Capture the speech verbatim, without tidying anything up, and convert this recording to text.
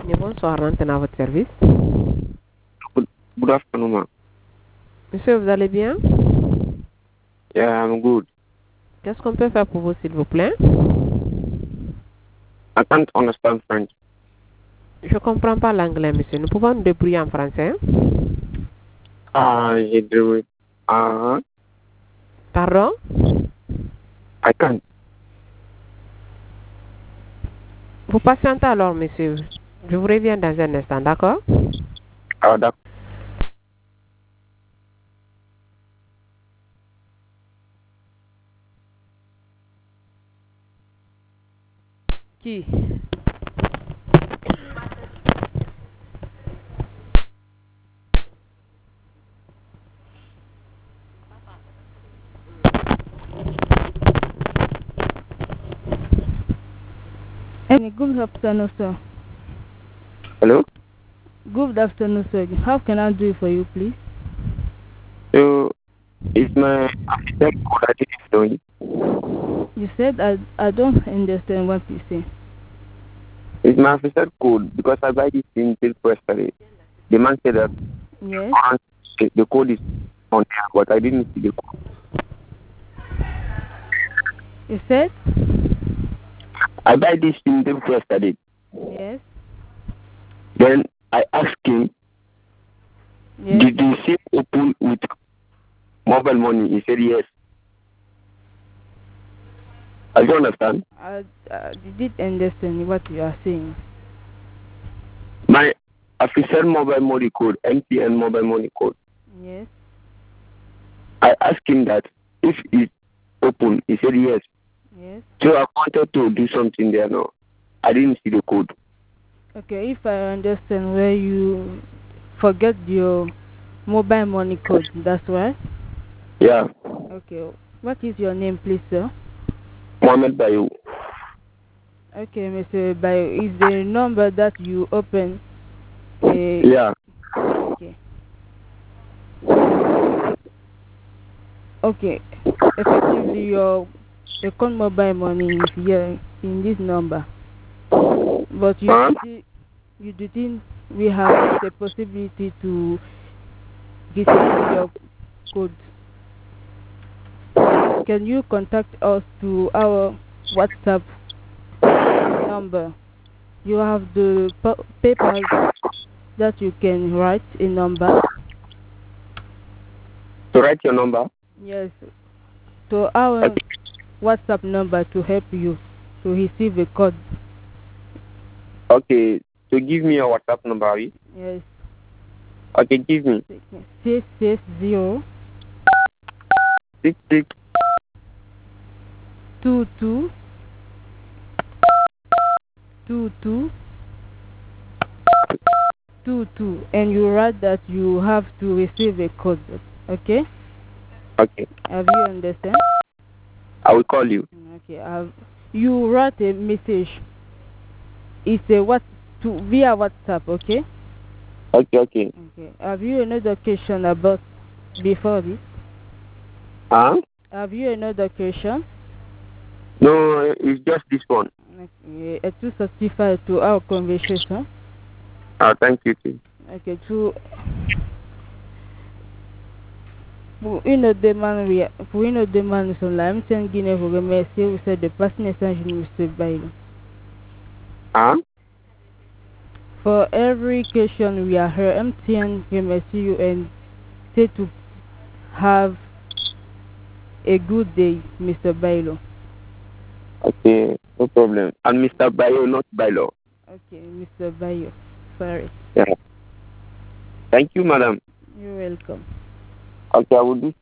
Et bonsoir, Rantan à votre service. Good, good afternoon, ma'am. Monsieur, vous allez bien? Yeah, I'm good. Qu'est-ce qu'on peut faire pour vous, s'il vous plaît? I can't understand French. Je comprends pas l'anglais, monsieur. Nous pouvons nous débrouiller en français? Ah, je do Ah, Pardon? I can't. Vous patientez alors, monsieur. Je vous reviens dans un instant, d'accord? Ah, that, Qui? Hey, good afternoon, sir. hello? Good afternoon, sir. How can I do it for you, please? So, it's my assistant code I didn't know it. You said I I don't understand what you say. It's my assistant code because I buy this thing till yesterday. The man said that Yes. uh, the code is on there, but I didn't see the code. You said I buy this thing till yesterday. yes. Then I asked him, Yes. did the safe open with mobile money? He said yes. I don't understand. I, I did understand what you are saying. My official mobile money code, M T N mobile money code. Yes. I asked him that if it's open. He said yes. Yes. So I wanted to do something there now. I didn't see the code. Okay. If I understand where you forget your mobile money code, that's right. Yeah. Okay. What is your name, please, sir? Mohammed Bayou. Okay, Mister Bayo. Is the number that you open? Uh, Yeah. Okay. Okay. Effectively, your account mobile money is here in this number, but you Huh? did, you didn't. We have the possibility to receive your code. Can you contact us to our WhatsApp number? You have the pa- paper that you can write a number. To write your number? Yes, to our Okay. WhatsApp number to help you to receive a code. Okay. So give me your WhatsApp number. Abi? Yes, Okay, give me. six six zero Six six two two two two two two, and you write that you have to receive a code. Okay? Okay. Have you understand? I will call you. Okay. Have you write a message? It's a what to via WhatsApp. Okay? Okay, okay. Okay. Have you another question about before this? Huh? Have you another question? No, it's just this one. Okay. Uh, to satisfy to our conversation. Uh, thank you too. Okay. To pour une demande, ria- pour une demande sur la M T N Guinée, vous remerciez vous êtes de passer message de Mister Bailey. Huh? For every question we are here, M T N remercie you and say to have a good day, Mister Bailo. Okay, no problem. And Mister Bayo, not Bailo. Okay, Mister Bayo. Sorry. Yeah. Thank you, madam. You're welcome. Okay, I will do